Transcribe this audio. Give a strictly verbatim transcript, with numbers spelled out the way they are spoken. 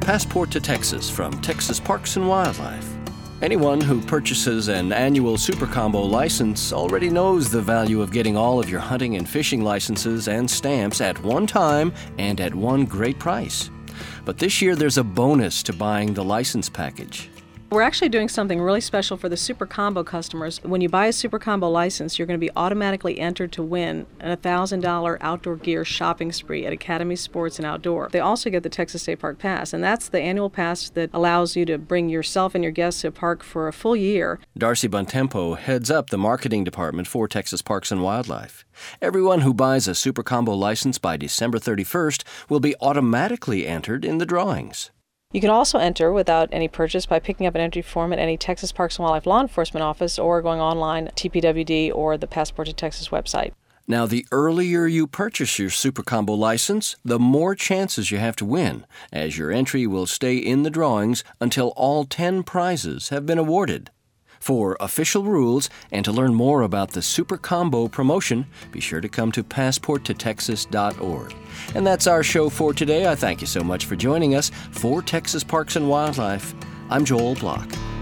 Passport to Texas from Texas Parks and Wildlife. Anyone who purchases an annual Super Combo license already knows the value of getting all of your hunting and fishing licenses and stamps at one time and at one great price. But this year there's a bonus to buying the license package. We're actually doing something really special for the Super Combo customers. When you buy a Super Combo license, you're going to be automatically entered to win an one thousand dollars outdoor gear shopping spree at Academy Sports and Outdoor. They also get the Texas State Park Pass, and that's the annual pass that allows you to bring yourself and your guests to a park for a full year. Darcy Bontempo heads up the marketing department for Texas Parks and Wildlife. Everyone who buys a Super Combo license by December thirty-first will be automatically entered in the drawings. You can also enter without any purchase by picking up an entry form at any Texas Parks and Wildlife law enforcement office or going online T P W D or the Passport to Texas website. Now, the earlier you purchase your Super Combo license, the more chances you have to win, as your entry will stay in the drawings until all ten prizes have been awarded. For official rules and to learn more about the Super Combo promotion, be sure to come to passport to texas dot org. And that's our show for today. I thank you so much for joining us. For Texas Parks and Wildlife, I'm Joel Block.